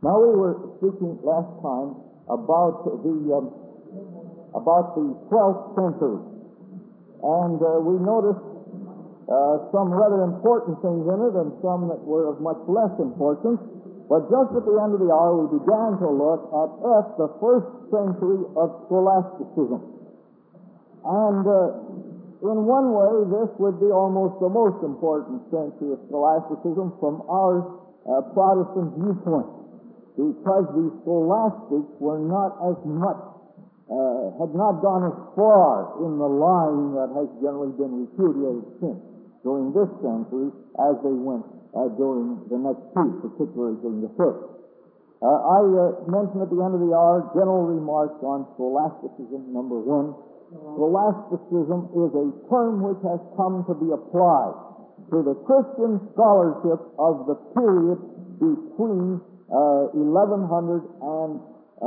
Now, we were speaking last time about the 12th century, and we noticed some rather important things in it and some that were of much less importance. But just at the end of the hour, we began to look at the first century of scholasticism. And in one way, this would be almost the most important century of scholasticism from our Protestant viewpoint, because the scholastics were not as much, had not gone as far in the line that has generally been repudiated since, during this century, as they went during the next two, particularly during the first. I mentioned at the end of the hour general remarks on scholasticism. Number one, scholasticism is a term which has come to be applied to the Christian scholarship of the period between 1100 and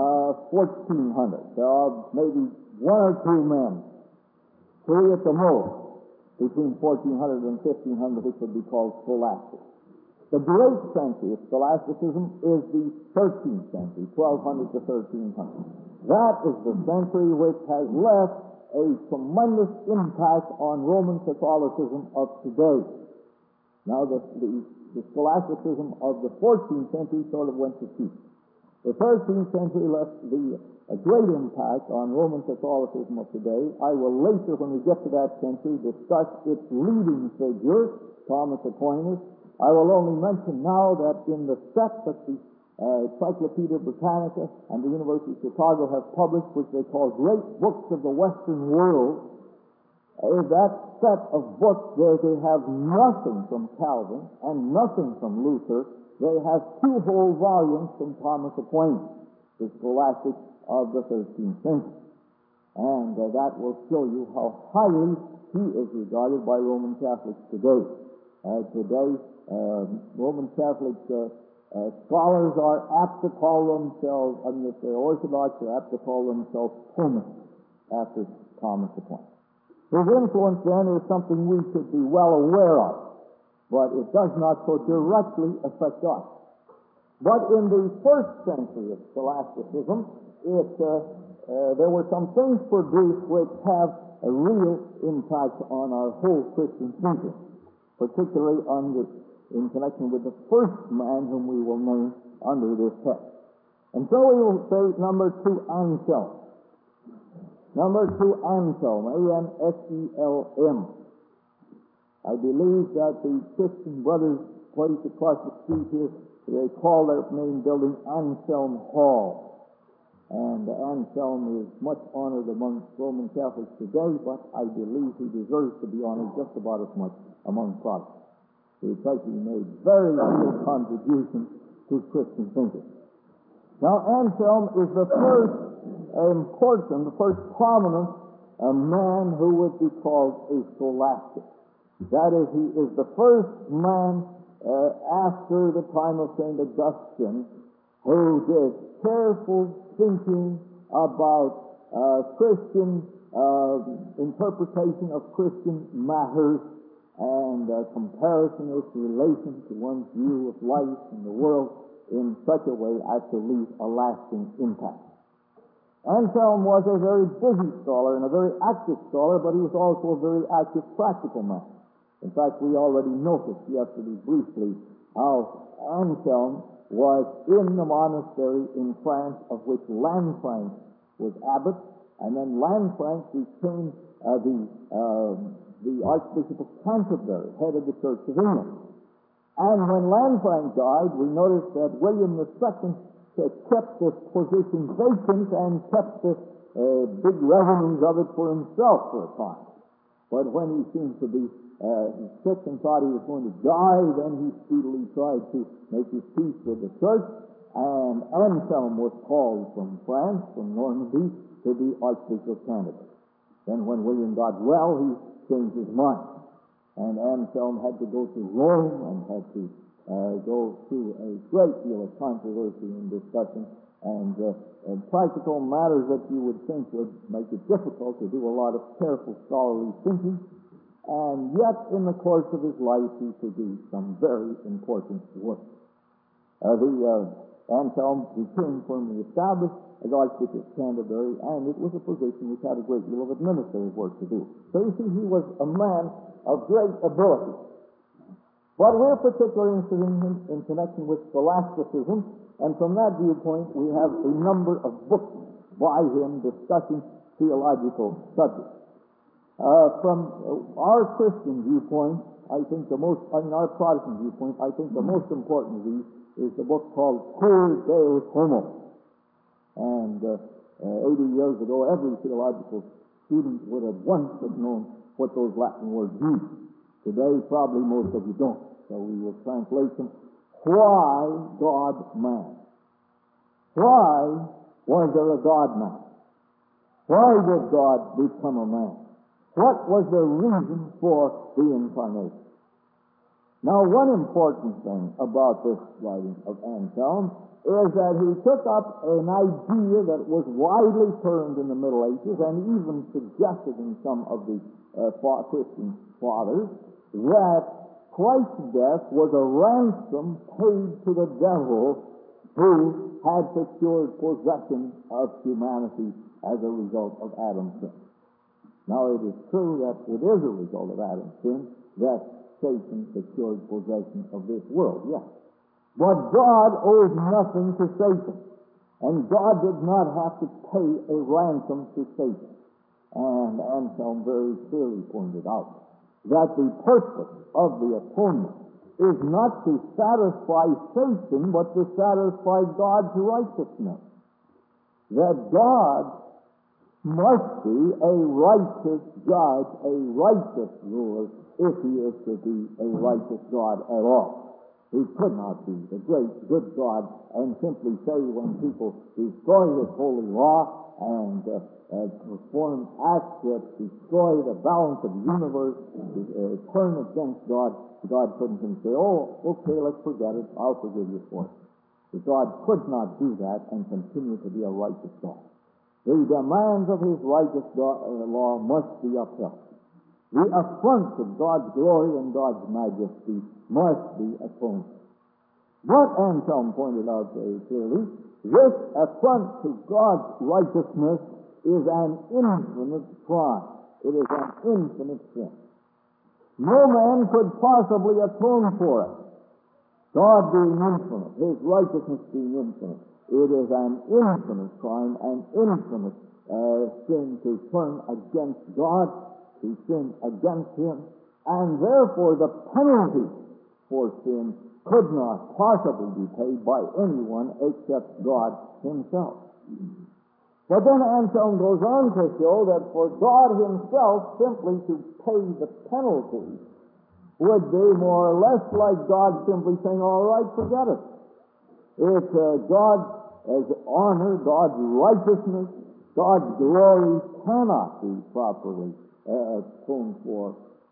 1400. There are maybe one or two men, three at the most, between 1400 and 1500, which would be called scholastics. The great century of scholasticism is the 13th century, 1200 to 1300. That is the century which has left a tremendous impact on Roman Catholicism of today. Now, the scholasticism of the 14th century sort of went to seed. The 13th century left a great impact on Roman Catholicism of today. I will later, when we get to that century, discuss its leading figure, Thomas Aquinas. I will only mention now that in the set that the Encyclopedia Britannica and the University of Chicago have published, which they call Great Books of the Western World, that set of books there, they have nothing from Calvin and nothing from Luther. They have two whole volumes from Thomas Aquinas, the scholastic of the 13th century. And that will show you how highly he is regarded by Roman Catholics today. Roman Catholic scholars are apt to call themselves, I mean, if they're Orthodox, they're apt to call themselves Thomists after Thomas Aquinas. His influence, then, is something we should be well aware of, but it does not so directly affect us. But in the first century of scholasticism, there were some things produced which have a real impact on our whole Christian thinking, particularly in connection with the first man whom we will name under this text. And so we will say number two, Anselm. Number two, Anselm, A-N-S-E-L-M. I believe that the Christian Brothers place across the street here, they call their main building Anselm Hall. And Anselm is much honored among Roman Catholics today, but I believe he deserves to be honored just about as much among Protestants, because he made very real contributions to Christian thinking. Now, Anselm is the first important, the first prominent man who would be called a scholastic. That is, he is the first man after the time of St. Augustine who did careful thinking about Christian interpretation of Christian matters and comparison its relation to one's view of life and the world in such a way as to leave a lasting impact. Anselm was a very busy scholar and a very active scholar, but he was also a very active practical man. In fact, we already noticed yesterday briefly how Anselm was in the monastery in France of which Lanfranc was abbot, and then Lanfranc became the Archbishop of Canterbury, head of the Church of England. And when Lanfranc died, we noticed that William II kept this position vacant and kept the big revenues of it for himself for a time. But when he seemed to be sick and thought he was going to die, then he speedily tried to make his peace with the church, and Anselm was called from France, from Normandy, to be Archbishop of Canterbury. Then when William got well, he changed his mind, and Anselm had to go to Rome and had to go through a great deal of controversy and discussion and practical matters that you would think would make it difficult to do a lot of careful scholarly thinking. And yet, in the course of his life, he produced some very important work. The Anselm became firmly established as Archbishop of Canterbury, and it was a position which had a great deal of administrative work to do. So you see, he was a man of great ability. But we're particularly interested in connection with scholasticism, and from that viewpoint, we have a number of books by him discussing theological subjects. From our Christian viewpoint, our Protestant viewpoint, I think the most important of these is the book called Cur Deus Homo. And 80 years ago, every theological student would have once have known what those Latin words mean. Today, probably most of you don't. So we will translate them. Why God-man? Why was there a God-man? Why did God become a man? What was the reason for the incarnation? Now, one important thing about this writing of Anselm is that he took up an idea that was widely turned in the Middle Ages and even suggested in some of the Christian fathers, that Christ's death was a ransom paid to the devil who had secured possession of humanity as a result of Adam's sin. Now, it is true that it is a result of Adam's sin that Satan secured possession of this world, yes. But God owed nothing to Satan, and God did not have to pay a ransom to Satan. And Anselm very clearly pointed out that the purpose of the atonement is not to satisfy Satan, but to satisfy God's righteousness. That God must be a righteous judge, a righteous ruler, if he is to be a righteous God at all. He could not be the great, good God and simply say when people destroy his holy law and perform acts that destroy the balance of the universe, turn against God, God couldn't say, oh, okay, let's forget it, I'll forgive you for it. But God could not do that and continue to be a righteous God. The demands of his righteous law must be upheld. The affront of God's glory and God's majesty must be atoned. But Anselm pointed out very clearly, this affront to God's righteousness is an infinite crime. It is an infinite sin. No man could possibly atone for it. God being infinite, his righteousness being infinite, it is an infinite crime, an infinite sin to turn against God, to sin against him, and therefore the penalty for sin could not possibly be paid by anyone except God himself. But then Anselm goes on to show that for God himself simply to pay the penalty would be more or less like God simply saying, all right, forget it. It's God's honor, God's righteousness, God's glory cannot be properly atoned for,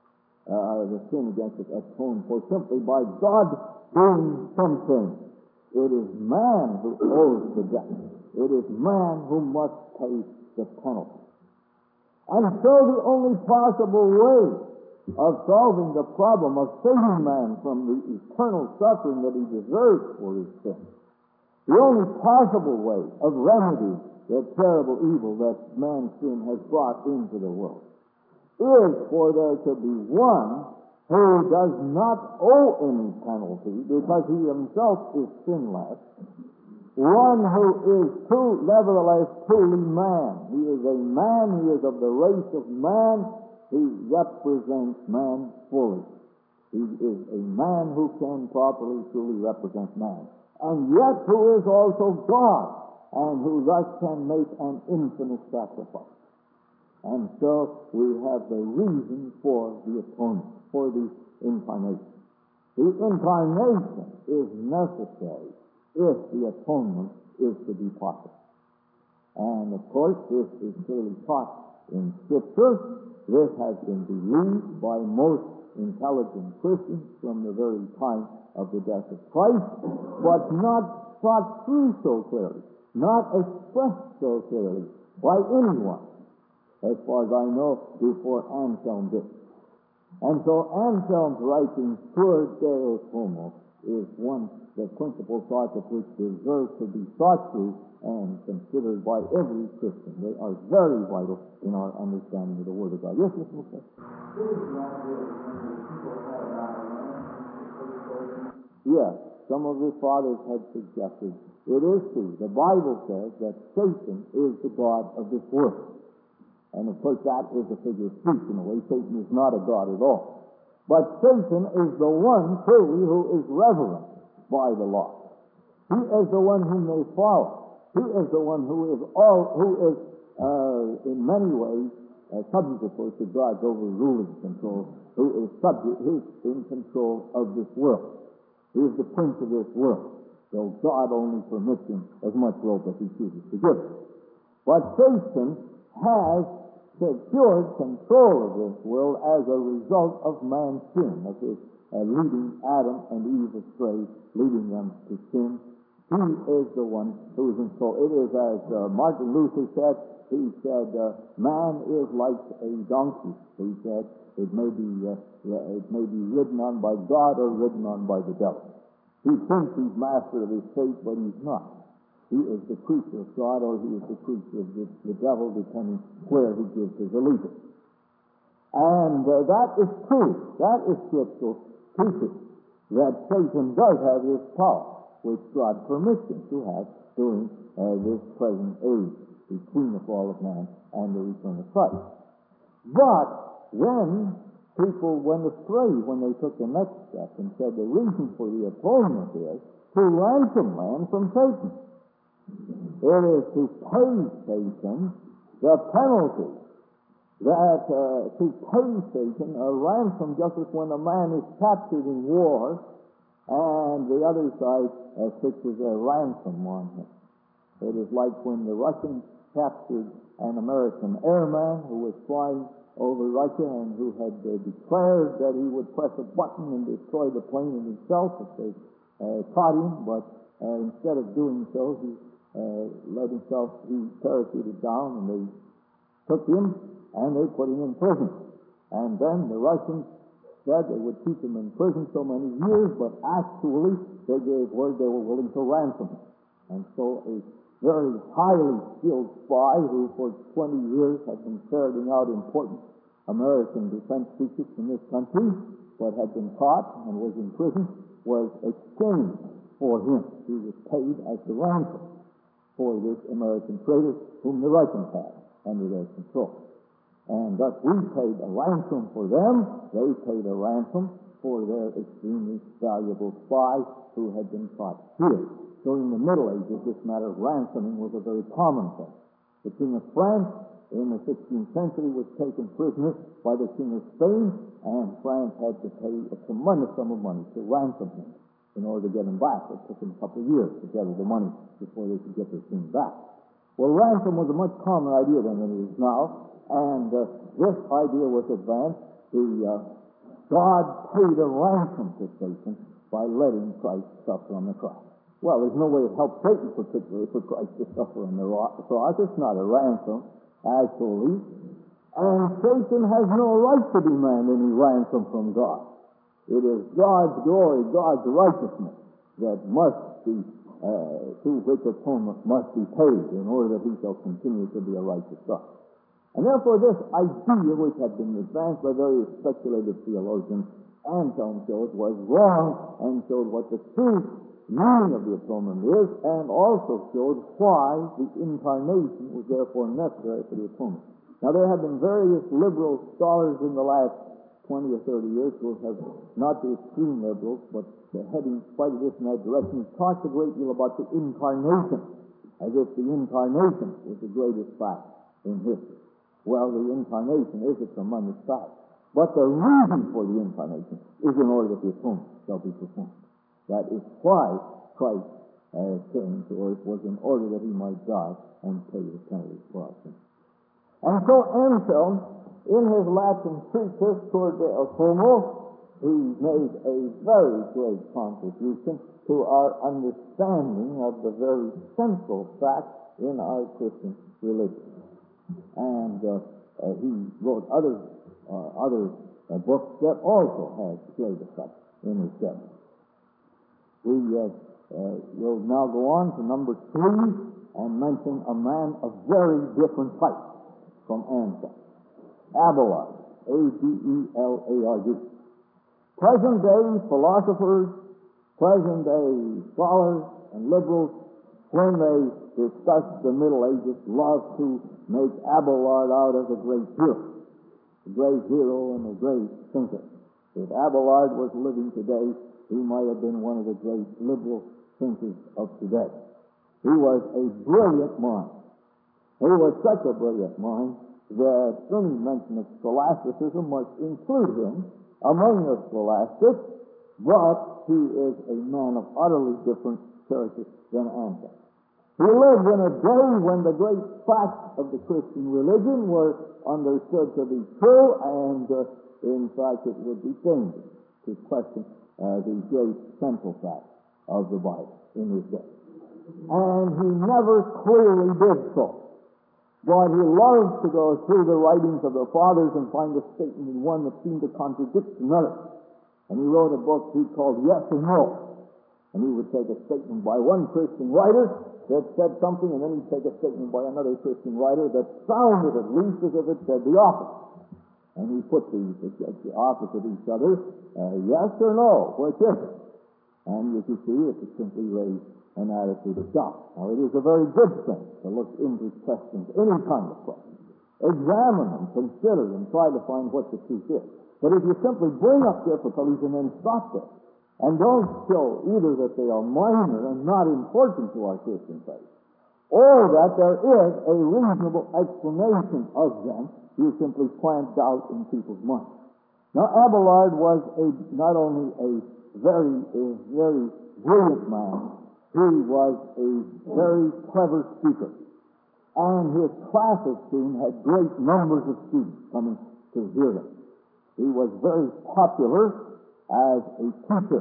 the sin against it atoned for simply by God doing something. It is man who owes the debt. It is man who must pay the penalty. And so the only possible way of solving the problem of saving man from the eternal suffering that he deserves for his sin, the only possible way of remedying the terrible evil that man's sin has brought into the world is for there to be one who does not owe any penalty because he himself is sinless, one who is nevertheless truly man. He is a man, he is of the race of man, he represents man fully. He is a man who can properly, truly represent man, and yet who is also God, and who thus can make an infinite sacrifice. And so we have the reason for the atonement, for the incarnation. The incarnation is necessary if the atonement is to be possible. And of course, this is clearly taught in Scripture. This has been believed by most intelligent Christians from the very time of the death of Christ, but not thought through so clearly, not expressed so clearly by anyone, as far as I know, before Anselm did. And so Anselm's writing, Cur Deus Homo, is one the principal thoughts of which deserve to be thought through and considered by every Christian. They are very vital in our understanding of the Word of God. Yes, Mr. McClay? Yes, some of the fathers had suggested it is true. The Bible says that Satan is the god of this world. And of course that is a figure of speech in a way. Satan is not a god at all. But Satan is the one truly who is reverent by the Lord. He is the one whom they follow. He is the one who is in many ways subject, of course, to God's overruling control, who is in control of this world. He is the prince of this world, though God only permits him as much rope as he chooses to give. But Satan has secured control of this world as a result of man's sin, of his leading Adam and Eve astray, leading them to sin. He is the one who is in control. It is as Martin Luther said, he said, man is like a donkey. He said, it may be ridden on by God or ridden on by the devil. He thinks he's master of his fate, but he's not. He is the creature of God, or he is the creature of the devil, depending where he gives his allegiance. And that is true. That is scriptural teaching, that Satan does have this power, which God permits him to have during this present age, between the fall of man and the return of Christ. But when people went astray, when they took the next step and said the reason for the atonement is to ransom man from Satan. It is to pay Satan the penalty, that to pay Satan a ransom, just as when a man is captured in war and the other side fixes a ransom on him. It is like when the Russians captured an American airman who was flying over Russia and who had declared that he would press a button and destroy the plane and himself if they caught him, but instead of doing so, he parachuted down, and they took him and they put him in prison. And then the Russians said they would keep him in prison so many years, but actually they gave word they were willing to ransom him. And so a very highly skilled spy who for 20 years had been ferreting out important American defense secrets in this country, but had been caught and was in prison, was exchanged for him. He was paid as the ransom for this American traitor whom the Russians had under their control. And thus we paid a ransom for them, they paid a ransom for their extremely valuable spy who had been caught here. During the Middle Ages, this matter of ransoming was a very common thing. The King of France in the 16th century was taken prisoner by the King of Spain, and France had to pay a tremendous sum of money to ransom him in order to get him back. It took them a couple of years to gather the money before they could get their king back. Well, ransom was a much calmer idea than it is now, and this idea was advanced. God paid a ransom to Satan by letting Christ suffer on the cross. Well, there's no way to help Satan particularly for Christ to suffer on the cross. It's not a ransom, actually. And Satan has no right to demand any ransom from God. It is God's glory, God's righteousness that must be, to which atonement must be paid in order that he shall continue to be a righteous God. And therefore this idea, which had been advanced by various speculative theologians, Anselm showed was wrong and showed what the true meaning of the atonement is, and also showed why the incarnation was therefore necessary for the atonement. Now there have been various liberal scholars in the last 20 or 30 years who have, not the extreme liberals, but heading quite a this in that direction, talked a great deal about the incarnation, as if the incarnation was the greatest fact in history. Well, the incarnation is a tremendous fact, but the reason for the incarnation is in order that the atonement shall be performed. That is why Christ came to earth, was in order that he might die and pay the penalty for our sins. And so Anselm, in his Latin treatise Cur de Atomo, he made a very great contribution to our understanding of the very central fact in our Christian religion. And he wrote other books that also had great effect in his study. We will now go on to number 3 and mention a man of very different type from Anselm. Abelard, A-B-E-L-A-R-D. Present-day philosophers, present-day scholars and liberals, when they discuss the Middle Ages, love to make Abelard out as a great hero and a great thinker. If Abelard was living today, he might have been one of the great liberal thinkers of today. He was a brilliant mind. He was such a brilliant mind that any mention of scholasticism must include him among the scholastics, but he is a man of utterly different character than Anselm. He lived in a day when the great facts of the Christian religion were understood to be true, and in fact it would be dangerous to question the great central facts of the Bible in his day. And he never clearly did so. But he loved to go through the writings of the fathers and find a statement in one that seemed to contradict another. And he wrote a book he called Yes and No. And he would take a statement by one Christian writer that said something, and then he'd take a statement by another Christian writer that sounded at least as if it said the opposite. And he put these opposite each other, yes or no, which is it? And as you see, it is simply raised an attitude of doubt. Now, it is a very good thing to look into questions, any kind of question. Examine them, consider them, try to find what the truth is. But if you simply bring up difficulties and then stop there, and don't show either that they are minor and not important to our Christian faith, or that there is a reasonable explanation of them, you simply plant doubt in people's minds. Now, Abelard was not only a very brilliant man, he was a very clever speaker. And his classes soon had great numbers of students coming to hear him. He was very popular as a teacher.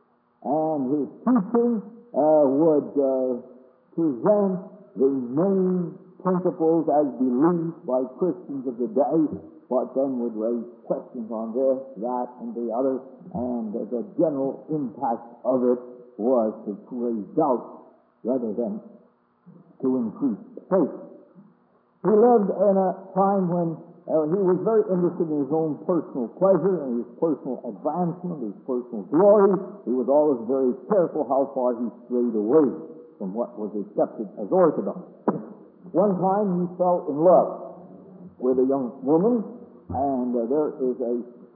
And his teaching would present the main principles as believed by Christians of the day, but then would raise questions on this, that, and the other, and the general impact of it was to raise doubt rather than to increase faith. He lived in a time when he was very interested in his own personal pleasure and his personal advancement, his personal glory. He was always very careful how far he strayed away from what was accepted as orthodox. One time he fell in love with a young woman, and there is a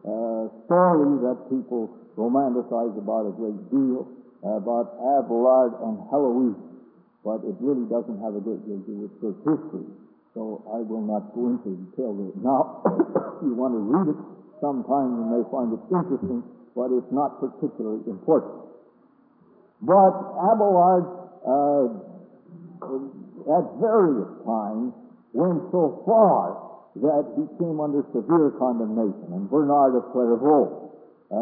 story that people romanticize about a great deal about Abelard and Heloise, but it really doesn't have a great deal to do with church history. So I will not go into detail there. Now, if you want to read it sometime, you may find it interesting, but it's not particularly important. But Abelard, at various times, went so far that he came under severe condemnation. And Bernard of Clairvaux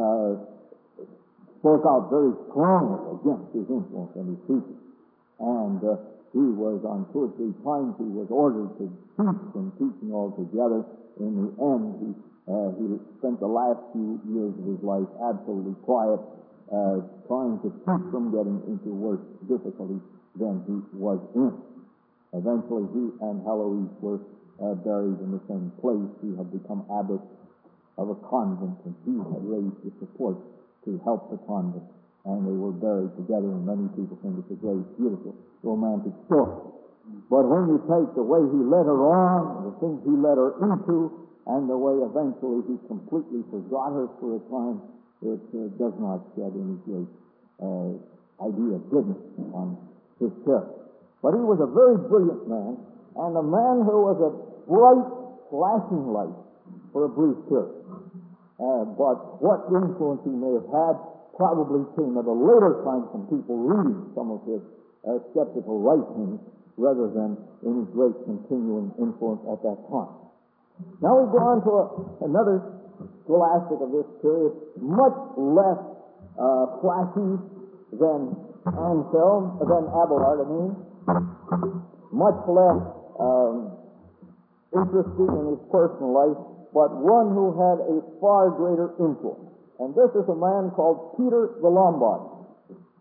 spoke out very strongly against his influence and his teaching. And he was, on 2 or 3 times, he was ordered to cease from teaching altogether. In the end, he spent the last few years of his life absolutely quiet, trying to keep from getting into worse difficulties than he was in. Eventually, he and Heloise were buried in the same place. He had become abbot of a convent, and he had raised the support to help the convent. And they were buried together, and many people think it's a very beautiful, romantic story. But when you take the way he led her on, the things he led her into, and the way eventually he completely forgot her for a time, it does not shed any great idea of goodness on his character. But he was a very brilliant man, and a man who was a bright, flashing light for a brief period. But what influence he may have had probably came at a later time from people reading some of his skeptical writings rather than any great continuing influence at that time. Now we go on to another scholastic of this period, much less flashy than Abelard, much less interesting in his personal life, but one who had a far greater influence. And this is a man called Peter the Lombard.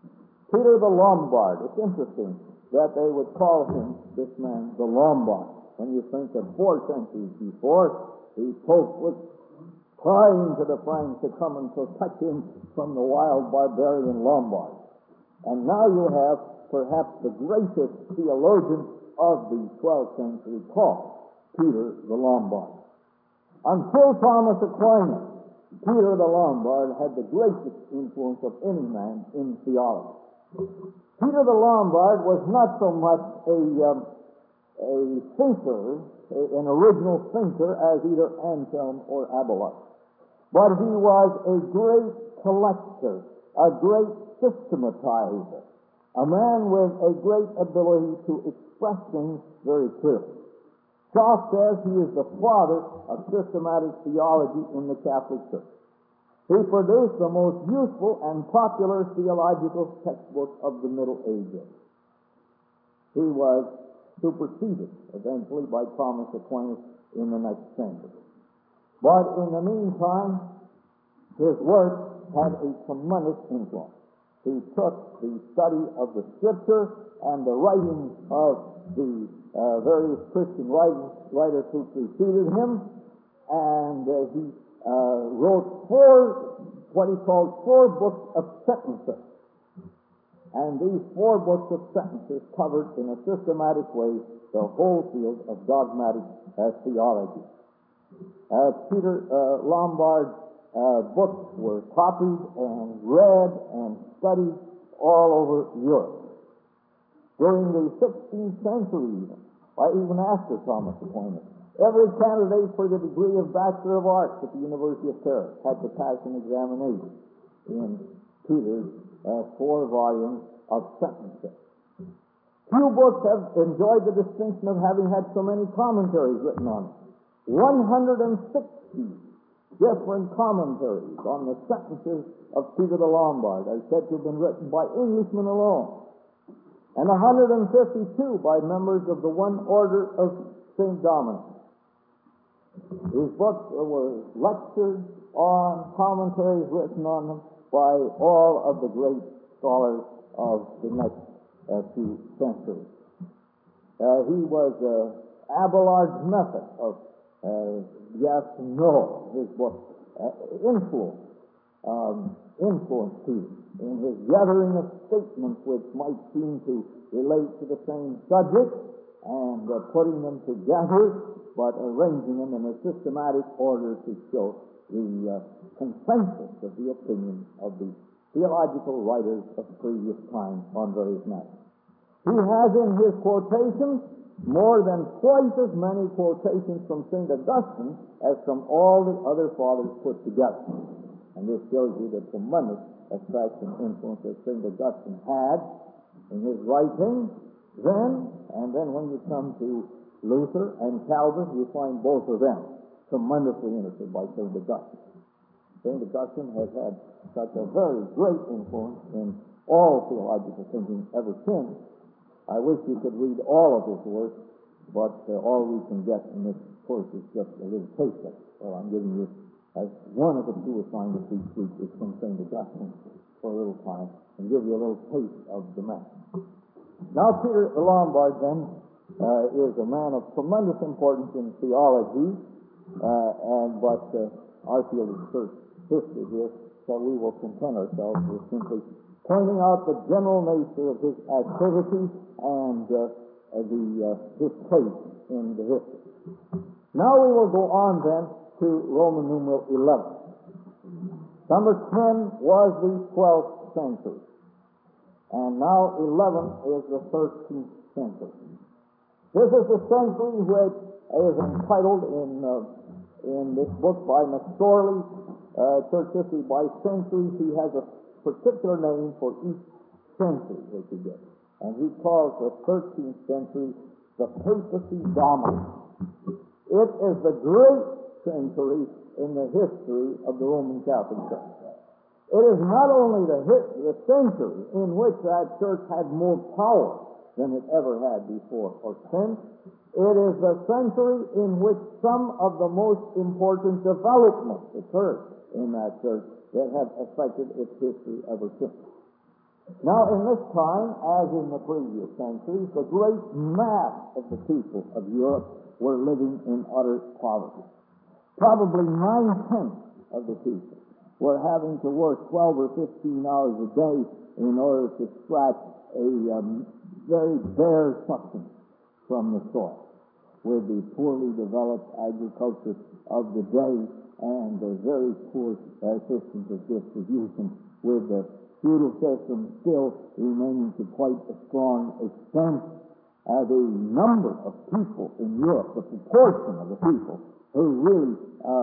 Peter the Lombard. It's interesting that they would call him, this man, the Lombard. When you think that 4 centuries before, the Pope was crying to the Franks to come and protect him from the wild barbarian Lombards. And now you have perhaps the greatest theologian of the 12th century called Peter the Lombard. Until Thomas Aquinas, Peter the Lombard had the greatest influence of any man in theology. Peter the Lombard was not so much a thinker, an original thinker, as either Anselm or Abelard. But he was a great collector, a great systematizer, a man with a great ability to express things very clearly. Shaw says he is the father of systematic theology in the Catholic Church. He produced the most useful and popular theological textbook of the Middle Ages. He was superseded eventually by Thomas Aquinas in the next century. But in the meantime, his work had a tremendous influence. He took the study of the Scripture and the writings of the various Christian writers who preceded him, and he wrote what he called 4 books of sentences. And these 4 books of sentences covered in a systematic way the whole field of dogmatic theology. Peter Lombard's books were copied and read and studied all over Europe. During the 16th century, even after Thomas Aquinas, every candidate for the degree of Bachelor of Arts at the University of Paris had to pass an examination in Peter's 4 volumes of sentences. Few books have enjoyed the distinction of having had so many commentaries written on it. 160 different commentaries on the sentences of Peter the Lombard are said to have been written by Englishmen alone, and 152 by members of the one order of St. Dominic. These books were lectured on, commentaries written on them by all of the great scholars of the next few centuries. He was Abelard's method of yes and no. His book influenced Peter in his gathering of statements which might seem to relate to the same subject and putting them together, but arranging them in a systematic order to show the consensus of the opinion of the theological writers of previous times on various matters. He has in his quotations more than twice as many quotations from St. Augustine as from all the other fathers put together. And this shows you the tremendous effect and influence that St. Augustine had in his writing then, and then when you come to Luther and Calvin, you find both of them tremendously interested by St. Augustine. St. Augustine has had such a very great influence in all theological thinking ever since. I wish you could read all of his work, but all we can get in this course is just a little taste of it. So I'm giving you, as one of the 2 assignments each week, is from St. Augustine for a little time, and give you a little taste of the man. Now, Peter the Lombard, then, is a man of tremendous importance in theology, but our field is church history here, so we will content ourselves with simply pointing out the general nature of his activity and his place in the history. Now we will go on then to Roman numeral 11. Number 10 was the 12th century, and now 11 is the 13th century. This is the century which is entitled in this book by McSorley, Church History by Centuries. He has a particular name for each century which he gets, and he calls the 13th century the Papacy Dominant. It is the great century in the history of the Roman Catholic Church. It is not only the century in which that church had more power than it ever had before or since. It is the century in which some of the most important developments occurred in that church that have affected its history ever since. Now, in this time, as in the previous centuries, the great mass of the people of Europe were living in utter poverty. Probably 9/10 of the people were having to work 12 or 15 hours a day in order to scratch a very bare substance from the soil, with the poorly developed agriculture of the day and the very poor systems of distribution, with the feudal system still remaining to quite a strong extent. The number of people in Europe, the proportion of the people who really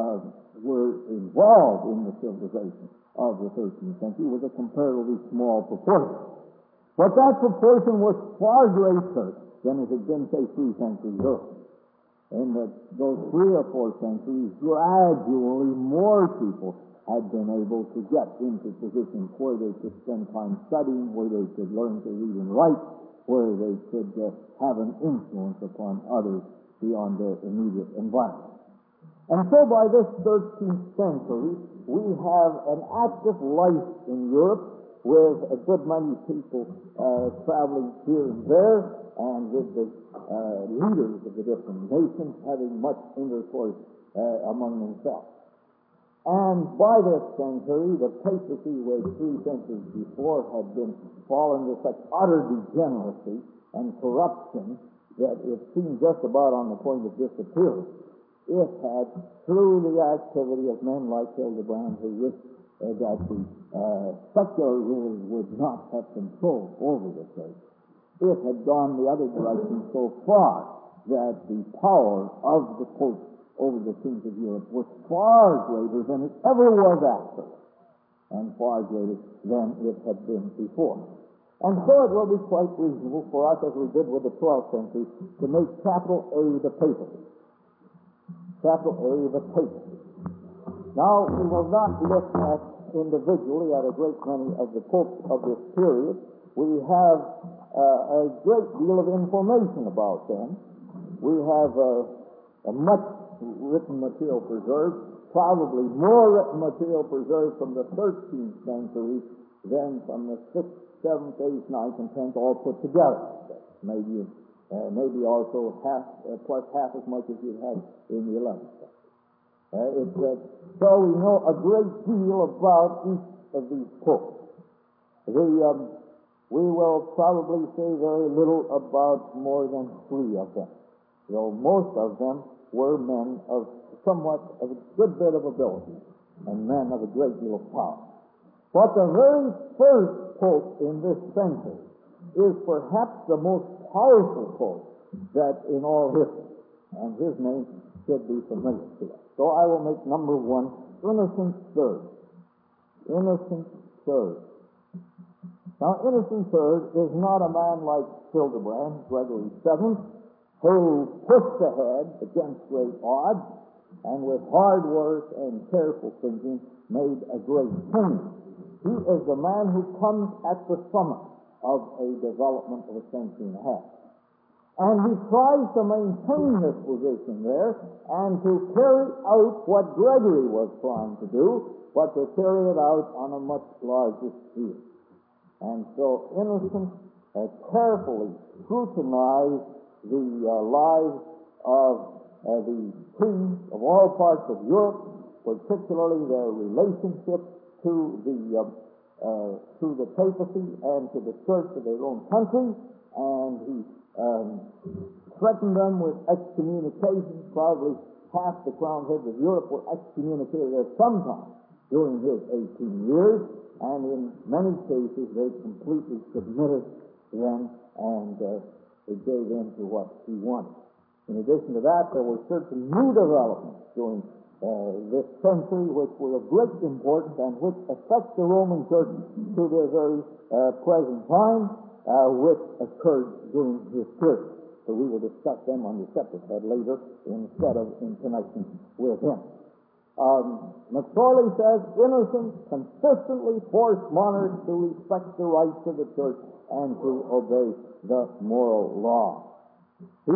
were involved in the civilization of the 13th century was a comparatively small proportion. But that proportion was far greater than it had been, say, 3 centuries earlier. In those 3 or 4 centuries, gradually more people had been able to get into positions where they could spend time studying, where they could learn to read and write, where they could have an influence upon others beyond their immediate environment. And so by this 13th century, we have an active life in Europe with a good many people traveling here and there, and with the leaders of the different nations having much intercourse among themselves. And by this century, the papacy, where 3 centuries before had been fallen to such utter degeneracy and corruption that it seemed just about on the point of disappearing, it had, through the activity of men like Hildebrand, who wished that the secular rulers would not have control over the church, it had gone the other direction so far that the power of the Pope over the kings of Europe was far greater than it ever was after, and far greater than it had been before. And so it will be quite reasonable for us, as we did with the 12th century, to make capital A the papacy. Capital A the papacy. Now, we will not look at individually at a great many of the popes of this period. We have a great deal of information about them. We have a much written material preserved, probably more written material preserved from the 13th century than from the 6th, 7th, 8th, 9th, and 10th all put together. Maybe also plus half as much as you had in the 11th century. So we know a great deal about each of these popes. We will probably say very little about more than 3 of them, though most of them were men of somewhat of a good bit of ability and men of a great deal of power. But the very first pope in this century is perhaps the most powerful pope that in all history, and his name should be familiar to us. So I will make number 1, Innocent III. Innocent III. Now, Innocent III is not a man like Hildebrand, Gregory VII, who pushed ahead against great odds and with hard work and careful thinking made a great change. He is the man who comes at the summit of a development of a century and a half. And he tries to maintain this position there and to carry out what Gregory was trying to do, but to carry it out on a much larger scale. And so Innocent carefully scrutinized the lives of the kings of all parts of Europe, particularly their relationship to the papacy and to the church of their own country, and he threatened them with excommunication. Probably half the crowned heads of Europe were excommunicated at some time during his 18 years, and in many cases they completely submitted then and they gave in to what he wanted. In addition to that, there were certain new developments during this century which were of great importance and which affect the Roman Church to their very present time, which occurred during his period. So we will discuss them on the separate head later instead of in connection with him. McSorley says, Innocent consistently forced monarchs to respect the rights of the church and to obey the moral law. He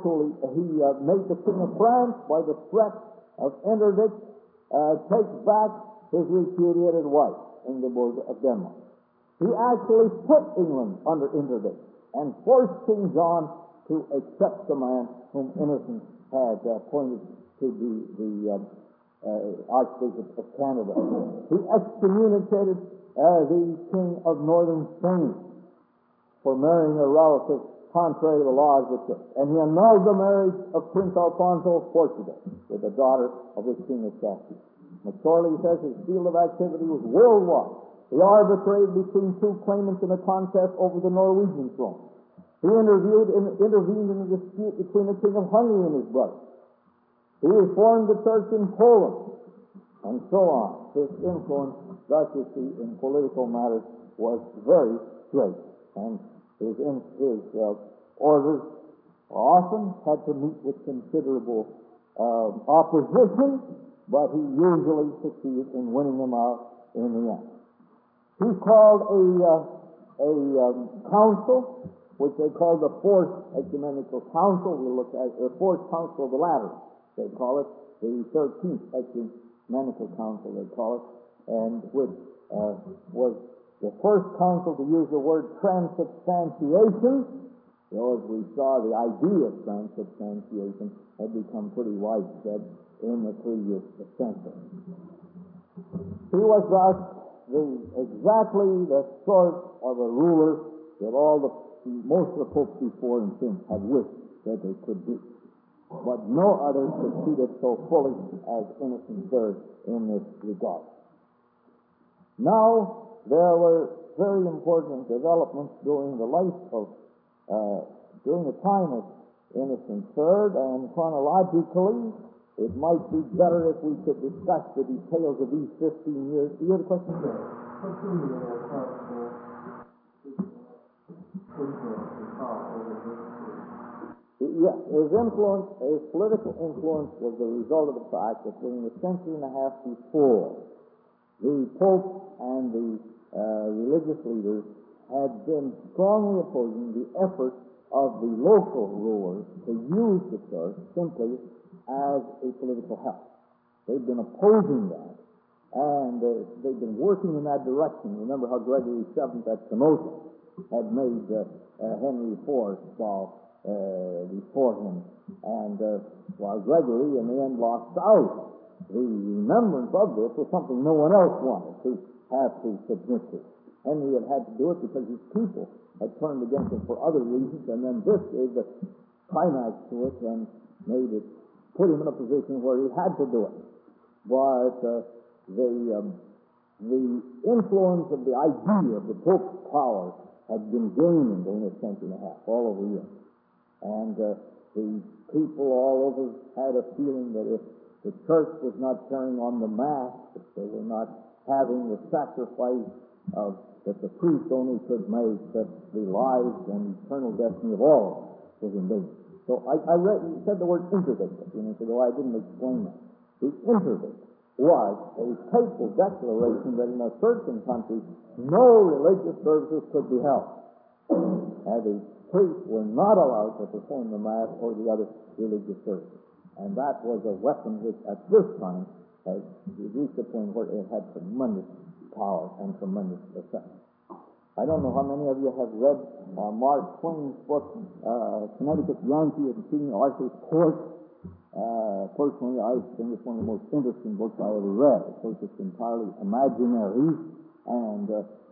made the King of France, by the threat of interdict, take back his repudiated wife, Ingeborg of Denmark. He actually put England under interdict and forced King John to accept the man whom Innocent had appointed to be the Archbishop of Canada. He excommunicated the King of Northern Spain for marrying a relative contrary to the laws of the church. And he annulled the marriage of Prince Alfonso of Portugal with the daughter of the King of Castile. McSorley says his field of activity was worldwide. He arbitrated between two claimants in a contest over the Norwegian throne. He intervened in a dispute between the King of Hungary and his brother. He reformed the church in Poland, and so on. His influence, thus you see, in political matters was very great, and his orders often had to meet with considerable opposition, but he usually succeeded in winning them out in the end. He called a council, which they called the Fourth Ecumenical Council. We look at the Fourth Council of the Lateran. They call it the 13th Ecumenical Council, they call it, and which was the first council to use the word transubstantiation. As we saw, the idea of transubstantiation had become pretty widespread in the previous century. He was thus exactly the sort of a ruler that most of the popes before and since had wished that they could be. But no other succeeded so fully as Innocent III in this regard. Now, there were very important developments during the time of Innocent III, and chronologically, it might be better if we could discuss the details of these 15 years. Do you have a question? Yes, his political influence was the result of the fact that during the century and a half before, the Pope and the religious leaders had been strongly opposing the effort of the local rulers to use the church simply as a political help. They've been opposing that, and they've been working in that direction. Remember how Gregory VII at Canossa had made Henry IV fall before him, and while Gregory in the end lost out, the remembrance of this was something no one else wanted to have to submit to. Henry had to do it because his people had turned against him for other reasons, and then this gave the climax to it and put him in a position where he had to do it. But the influence of the idea of the Pope's power had been gaining during a century and a half, all over Europe. And the people all over had a feeling that if the church was not carrying on the Mass, if they were not having the sacrifice that the priest only could make, that the lives and eternal destiny of all was in danger. So you said the word interdict a few minutes ago. I didn't explain that. The interdict was a papal declaration that in a certain country no religious services could be held. And the priests were not allowed to perform the Mass or the other religious services. And that was a weapon which at this time had reached a point where it had tremendous power and tremendous effect. I don't know how many of you have read Mark Twain's book, Connecticut Yankee and King Arthur's Court. Personally, I think it's one of the most interesting books I ever read. Of course, it's entirely imaginary, and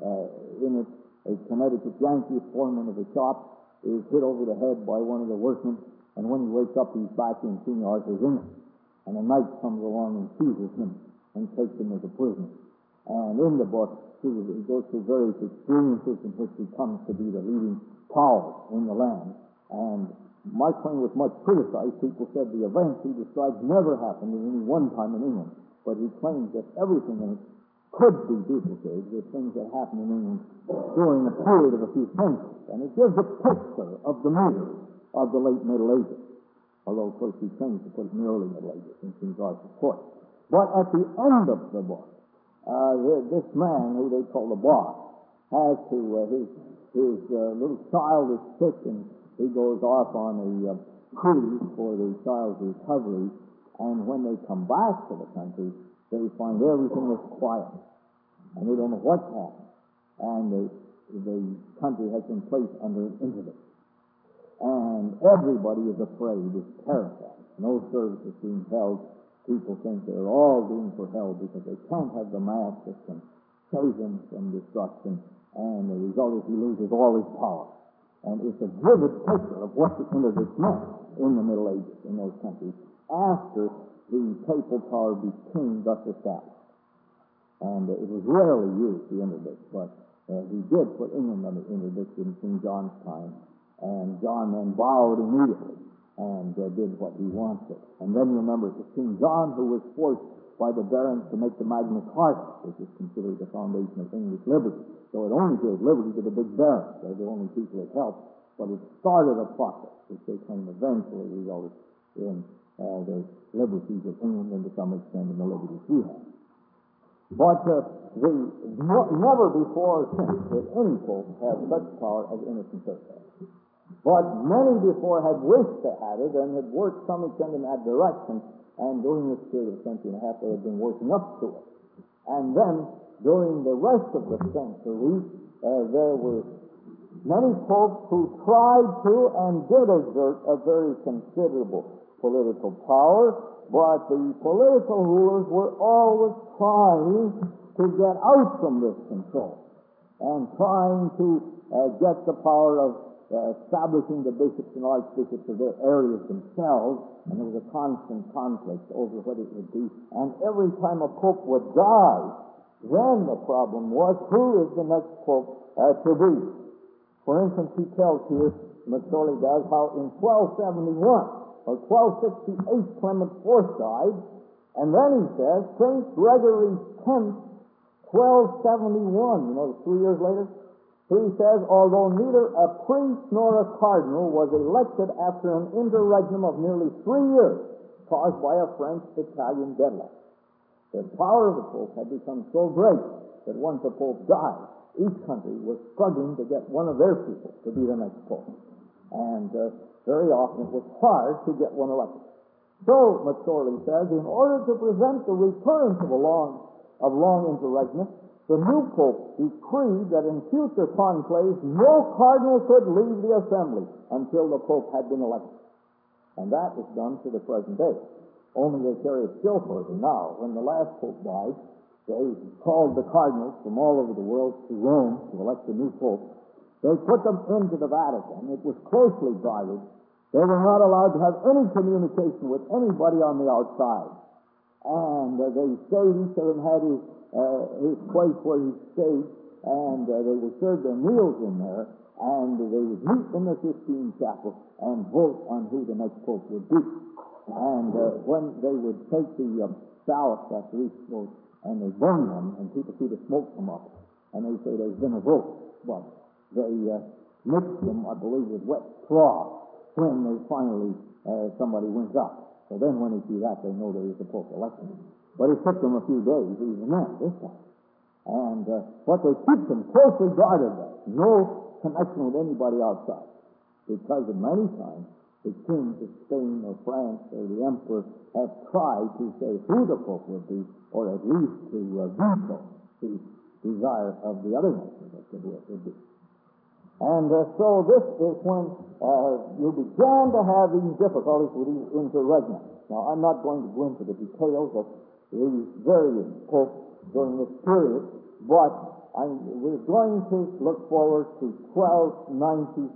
in it, a Connecticut Yankee, foreman of a shop, is hit over the head by one of the workmen, and when he wakes up, he's back in King Arthur's England. And a knight comes along and seizes him and takes him as a prisoner. And in the book, he goes through various experiences in which he comes to be the leading power in the land. And Mark Twain was much criticized. People said the events he describes never happened at any one time in England. But he claims that everything in it could be duplicated with things that happened in England during a period of a few centuries. And it gives a picture of the mood of the late Middle Ages. Although, of course, he changed to put it in the early Middle Ages in King Arthur's Court. But at the end of the book, this man, who they call the boss, has to, his little child is sick, and he goes off on a cruise for the child's recovery, and when they come back to the country, they find everything is quiet, and they don't know what's happened. and the country has been placed under an interdict. And everybody is afraid, is terrified. No service is being held. People think they're all doomed for hell because they can't have the mass that can save him from destruction, and the result is he loses all his power. And it's a vivid picture of what the interdict meant in the Middle Ages in those countries after the papal power became thus established. And it was rarely used, the interdict, but he did put England under interdict in King John's time, and John then bowed immediately and did what he wanted. And then you remember it was King John who was forced by the barons to make the Magna Carta, which is considered the foundation of English liberty. So it only gave liberty to the big barons. They're the only people it helped, but it started a process which they claim eventually resulted in the liberties of England and to some extent in the liberties we have. But never before or since did any pope have such power as Innocent III had. But many before had wished to have it and had worked some extent in that direction, and during this period of a century and a half they had been working up to it. And then, during the rest of the century, there were many popes who tried to and did exert a very considerable political power, but the political rulers were always trying to get out from this control and trying to get the power of establishing the bishops and archbishops of their areas themselves, and there was a constant conflict over what it would be. And every time a pope would die, then the problem was, who is the next pope to be? For instance, he tells here, McSorley does, how in 1271 or 1268 Clement IV died, and then he says, St. Gregory X, 1271, 3 years later, he says, although neither a priest nor a cardinal was elected after an interregnum of nearly 3 years, caused by a French-Italian deadlock. The power of the Pope had become so great that once the Pope died, each country was struggling to get one of their people to be the next Pope. And very often it was hard to get one elected. So, McSorley says, in order to prevent the recurrence of long interregnum, the new Pope decreed that in future conclaves no cardinal could leave the assembly until the Pope had been elected. And that is done to the present day. Only they carry it still further now. When the last Pope died, they called the cardinals from all over the world to Rome to elect the new Pope. They put them into the Vatican. It was closely guarded. They were not allowed to have any communication with anybody on the outside. And they stayed, each of them had his place where he stayed, and they would serve their meals in there, and they would meet in the Sistine Chapel and vote on who the next Pope would be. And when they would take the ballots after each vote, and they burn them, and people see the smoke come up, and they say there's been a vote. But they mix them, I believe, with wet straw when they finally, somebody wins up. So then when they see that, they know there is a Pope election. But it took them a few days, even then, this time. And but they keep them closely guarded there. No connection with anybody outside. Because many times, the kings of Spain or France or the emperor have tried to say who the Pope would be, or at least to veto the desire of the other nations that the Pope would be. And so this is when you began to have these difficulties with these interregnums. Now, I'm not going to go into the details of these various popes during this period, but we're going to look forward to 1292.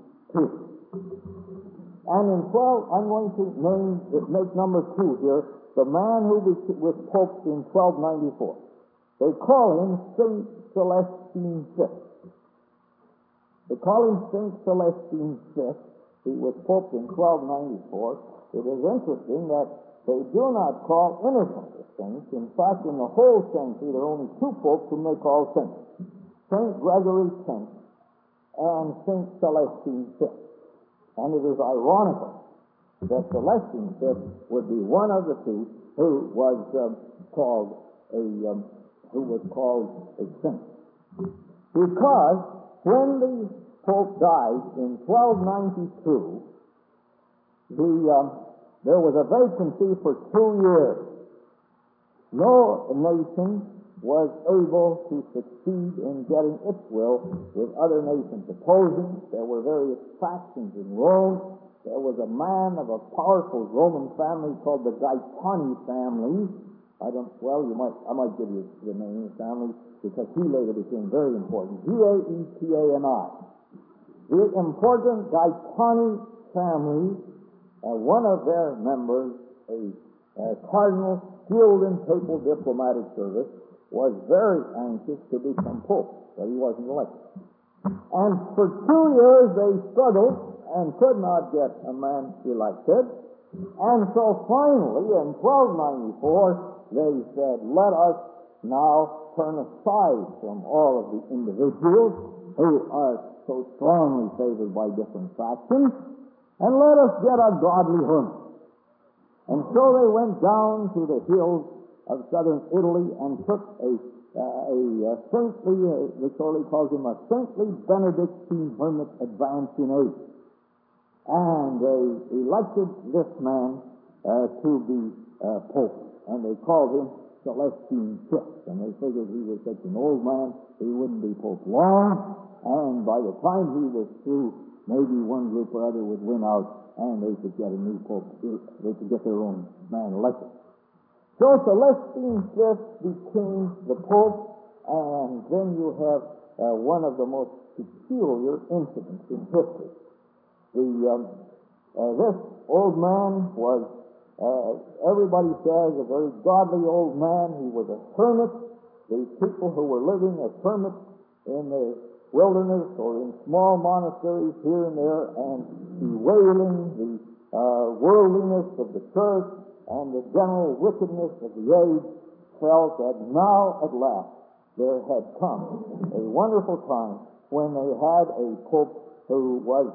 And in 12, I'm going to make number 2 here, the man who was Pope in 1294. They call him St. Celestine V. They call him St. Celestine V. He was Pope in 1294. It is interesting that they do not call Innocent a saint. In fact, in the whole century, there are only 2 popes whom they call saints. St. Gregory X and St. Celestine V. And it is ironical that Celestine V would be one of the 2 who was called a saint. Because when the Pope died in 1292, there was a vacancy for 2 years. No nation was able to succeed in getting its will with other nations opposing. There were various factions in Rome. There was a man of a powerful Roman family called the Gaetani family. I might give you the name of the family because he later became very important. Gaetani. The important Gaetani family, one of their members, a cardinal skilled in papal diplomatic service, was very anxious to become pope, but he wasn't elected. And for 2 years they struggled and could not get a man elected. And so finally, in 1294, they said, let us now turn aside from all of the individuals who are so strongly favored by different factions, and let us get a godly hermit. And so they went down to the hills of southern Italy and took a saintly, Victoria calls him a saintly Benedictine hermit advanced in age. And they elected this man to be pope, and they called him Celestine VI. And they figured he was such an old man, he wouldn't be pope long, and by the time he was through, maybe one group or other would win out, and they could get a new pope. They could get their own man elected. So Celestine V became the pope, and then you have one of the most peculiar incidents in history. This old man was, everybody says, a very godly old man. He was a hermit. The people who were living as hermits in the wilderness or in small monasteries here and there, and bewailing the worldliness of the church and the general wickedness of the age, felt that now at last there had come a wonderful time when they had a pope who was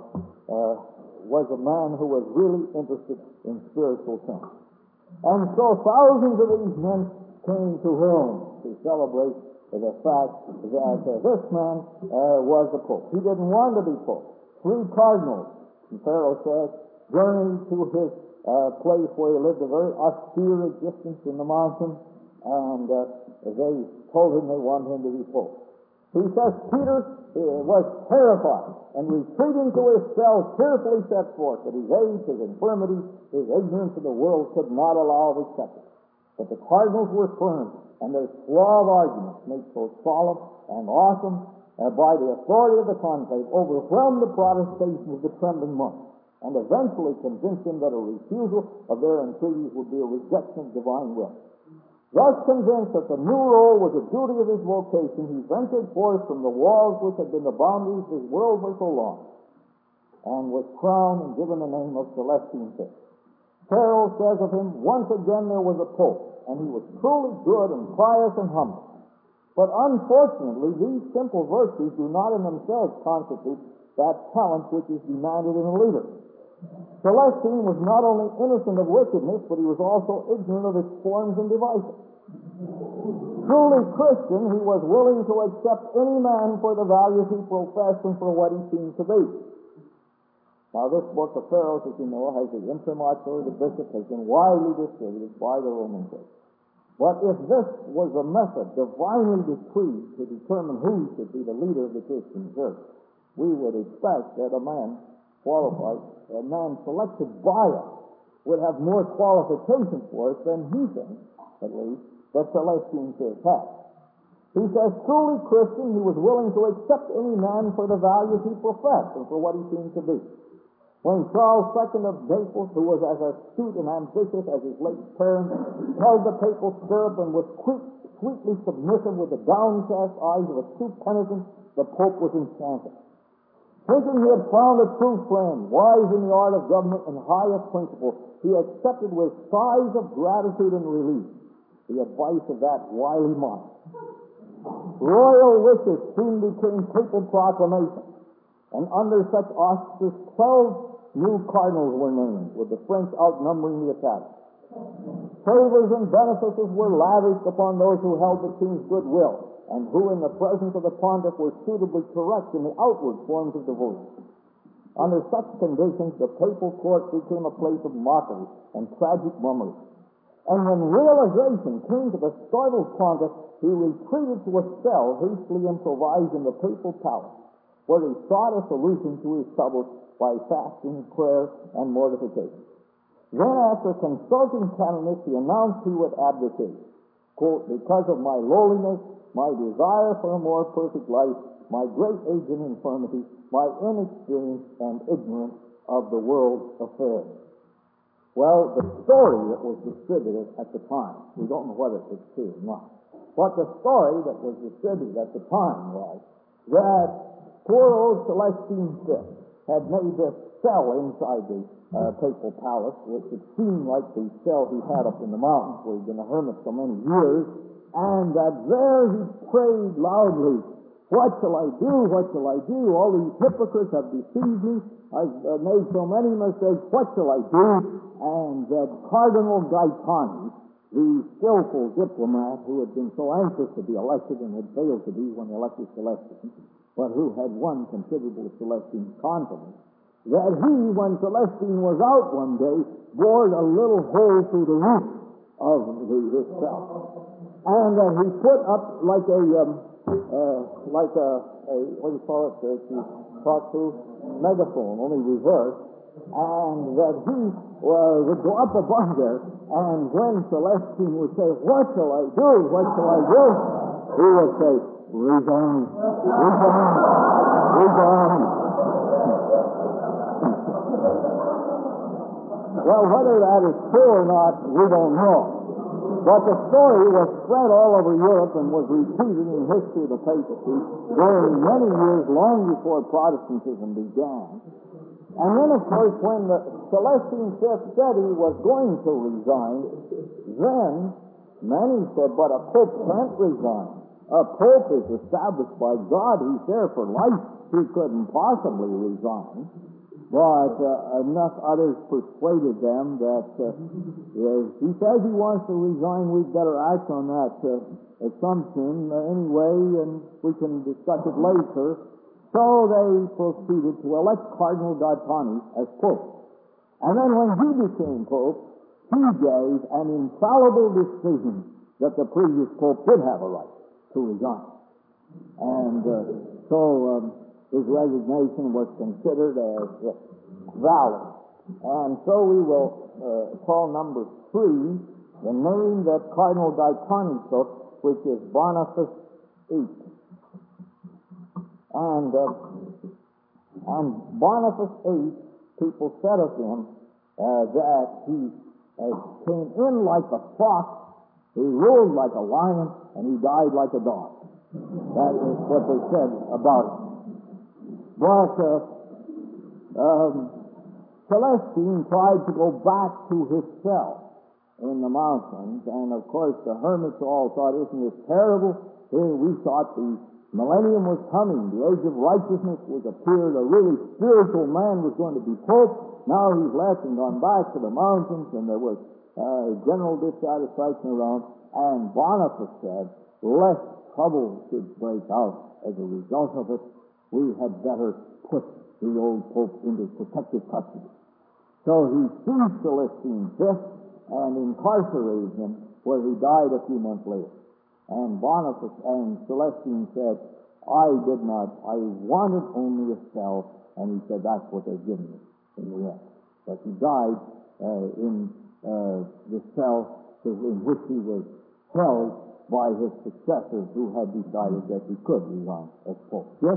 a man who was really interested in spiritual things. And so thousands of these men came to Rome to celebrate the fact that this man was the pope. He didn't want to be pope. 3 cardinals, the Pharaoh says, journeyed to his place where he lived a very austere existence in the mountain, and they told him they wanted him to be pope. He says Peter was terrified, and retreating to his cell, tearfully set forth that his age, his infirmity, his ignorance of the world could not allow of acceptance. But the cardinals were firm, and their suave arguments, made so solemn and awesome by the authority of the conclave, overwhelmed the protestation of the trembling monks, and eventually convinced him that a refusal of their entreaties would be a rejection of divine will. Thus convinced that the new role was a duty of his vocation, he ventured forth from the walls which had been the boundaries of his world for so long, and was crowned and given the name of Celestine VI. Pharaoh says of him, once again there was a pope, and he was truly good and pious and humble. But unfortunately, these simple virtues do not in themselves constitute that talent which is demanded in a leader. Celestine was not only innocent of wickedness, but he was also ignorant of its forms and devices. Truly Christian, he was willing to accept any man for the values he professed and for what he seemed to be. Now, this book of Pharaohs, as you know, has the imprimatur, the bishop, has been widely distributed by the Roman Church. But if this was a method divinely decreed to determine who should be the leader of the Christian church, we would expect that a man qualified, a man selected by us, would have more qualifications for us than he thinks, at least, that Celestine VI had. He says, truly Christian, he was willing to accept any man for the values he professed and for what he seemed to be. When Charles II of Naples, who was as astute and ambitious as his late parent, held the papal stirrup and was sweetly submissive with the downcast eyes of a true penitent, the Pope was enchanted. Thinking he had found a true friend, wise in the art of government and high of principle, he accepted with sighs of gratitude and relief the advice of that wily monarch. Royal wishes soon became papal proclamations, and under such auspices 12 new cardinals were named, with the French outnumbering the Italians. Favors and benefices were lavished upon those who held the king's goodwill, and who in the presence of the pontiff were suitably correct in the outward forms of devotion. Under such conditions, the papal court became a place of mockery and tragic mummery. And when realization came to the startled pontiff, he retreated to a cell hastily improvised in the papal palace, where he sought a solution to his troubles by fasting, prayer, and mortification. Then, after consulting candidates, he announced he would abdicate. Quote, because of my lowliness, my desire for a more perfect life, my great age and infirmity, my inexperience and ignorance of the world's affairs. Well, the story that was distributed at the time, we don't know whether it's true or not, but the story that was distributed at the time was that poor old Celestine V had made this cell inside the papal palace, which it seemed like the cell he had up in the mountains where he'd been a hermit so many years, and that there he prayed loudly, what shall I do? What shall I do? All these hypocrites have deceived me. I've made so many mistakes. What shall I do? And that Cardinal Gaetani, the skillful diplomat who had been so anxious to be elected and had failed to be when elected Celestine, but who had won considerable Celestine's confidence, that he, when Celestine was out one day, bored a little hole through the roof of his cell, and that he put up like a what do you call it, to talk to, megaphone, only reverse, and that he would go up above there, and when Celestine would say, what shall I do? What shall I do? He would say, resign, resign, resign. Well, whether that is true or not, we don't know. But the story was spread all over Europe and was repeated in the history of the papacy during many years, long before Protestantism began. And then, of course, when the Celestine V said he was going to resign, then many said, but a pope can't resign. A pope is established by God. He's there for life. He couldn't possibly resign. But enough others persuaded them that he says he wants to resign, we'd better act on that assumption anyway, and we can discuss it later. So they proceeded to elect Cardinal Gaetani as Pope. And then when he became Pope, he gave an infallible decision that the previous Pope did have a right to resign. And so his resignation was considered as valid. And so we will call number 3 the name that Cardinal Gaetani took, which is Boniface VIII. And Boniface VIII, people said of him that he came in like a fox, he ruled like a lion, and he died like a dog. That is what they said about him. But Celestine tried to go back to his cell in the mountains, and of course the hermits all thought, isn't this terrible? Here we thought the millennium was coming, the age of righteousness was appeared, a really spiritual man was going to be Pope. Now he's left and gone back to the mountains, and there was general dissatisfaction around, and Boniface said, lest trouble should break out as a result of it, we had better put the old Pope into protective custody. So he seized Celestine V and incarcerated him, where he died a few months later. And Boniface and Celestine said, I wanted only a cell, and he said, that's what they've given me in the end. But he died in the cell in which he was held by his successors who had decided that he could resign as Pope. Yes?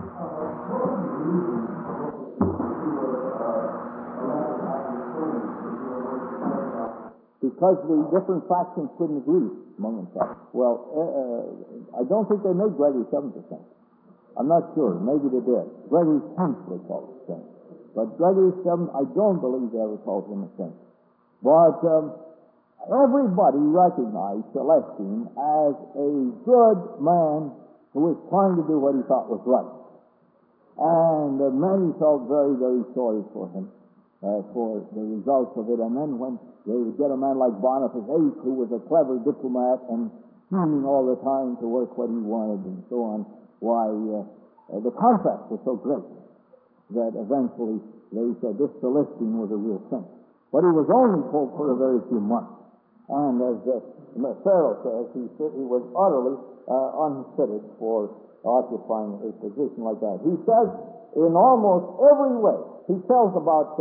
Because the different factions couldn't agree among themselves. Well, I don't think they made Gregory 7%. I'm not sure. Maybe they did. Gregory 10th they called it saint. But Gregory 7th, I don't believe they ever called him a saint. But everybody recognized Celestine as a good man who was trying to do what he thought was right. And many felt very, very sorry for him, for the results of it. And then when they would get a man like Boniface VIII, who was a clever diplomat and scheming all the time to work what he wanted and so on, why, the contrast was so great that eventually they said this Celestine was a real saint. But he was only Pope for a very few months. And as Pharaoh says, he was utterly unfitted for occupying a position like that. He says in almost every way, he tells about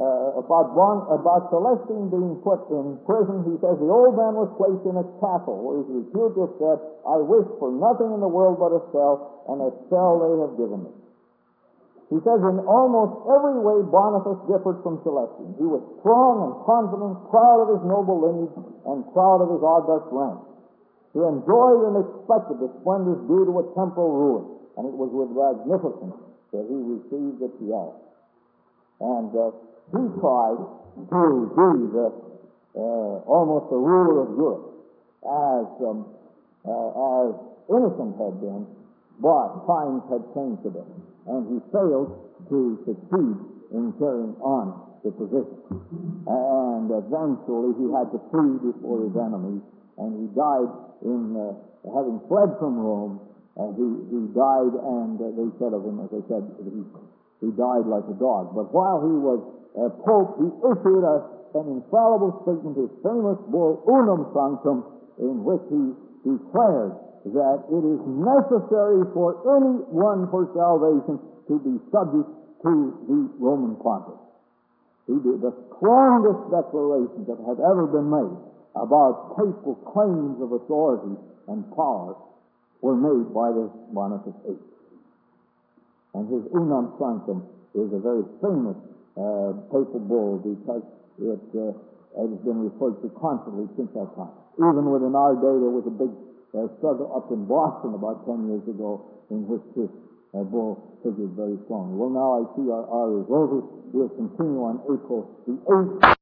Celestine being put in prison. He says the old man was placed in a castle where his reputer said, I wish for nothing in the world but a cell, and a cell they have given me. He says in almost every way Boniface differed from Celestine. He was strong and confident, proud of his noble lineage, and proud of his august rank. He enjoyed and expected the splendors due to a temporal ruler, and it was with magnificence that he received its yes. And he tried to be almost the ruler of Europe, as Innocent had been, but times had changed a bit, and he failed to succeed in carrying on the position. And eventually he had to flee before his enemies, and he died in having fled from Rome. He died, and they said of him, as I said, he died like a dog. But while he was Pope, he issued an infallible statement, his famous bull, Unum Sanctum, in which he declared that it is necessary for anyone for salvation to be subject to the Roman Pontiff. He did the strongest declarations that have ever been made about papal claims of authority and power were made by this Boniface VIII. And his Unum Sanctum is a very famous papal bull because it has been referred to constantly since that time. Even within our day, there was a big struggle up in Boston about 10 years ago in which this bull figured very strongly. Well, now I see our hour is over. We'll continue on April the 8th.